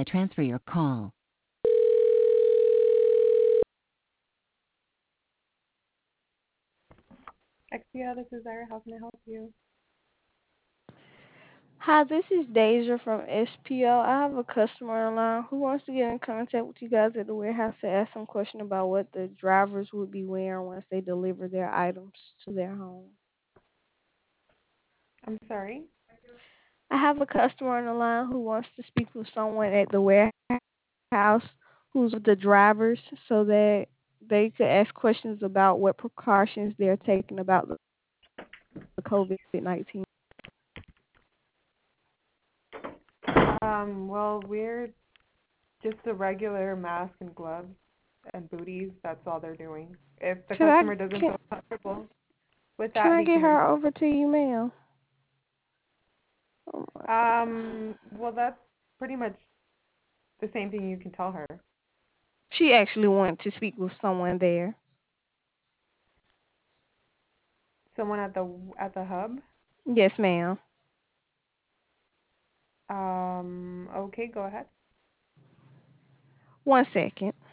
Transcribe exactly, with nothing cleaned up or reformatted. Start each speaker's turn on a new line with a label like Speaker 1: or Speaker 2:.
Speaker 1: transfer your call.
Speaker 2: X P O, this is Zara. How can I help you?
Speaker 3: Hi, this is Deja from S P O. I have a customer online who wants to get in contact with you guys at the warehouse to ask some question about what the drivers would be wearing once they deliver their items to their home.
Speaker 2: I'm sorry.
Speaker 3: I have a customer on the line who wants to speak with someone at the warehouse who's with the drivers so that they could ask questions about what precautions they're taking about the COVID nineteen.
Speaker 2: Um, well, we're just a regular mask and gloves and booties. That's all they're doing. If the
Speaker 3: Should I
Speaker 2: customer doesn't
Speaker 3: can
Speaker 2: feel comfortable with
Speaker 3: can
Speaker 2: that,
Speaker 3: I
Speaker 2: he
Speaker 3: get
Speaker 2: can.
Speaker 3: her over to you, ma'am? Oh my God.
Speaker 2: Um, well, that's pretty much the same thing you can tell her.
Speaker 3: She actually wanted to speak with someone there.
Speaker 2: Someone at the at the hub.
Speaker 3: Yes, ma'am.
Speaker 2: Um, okay, go ahead.
Speaker 3: One second.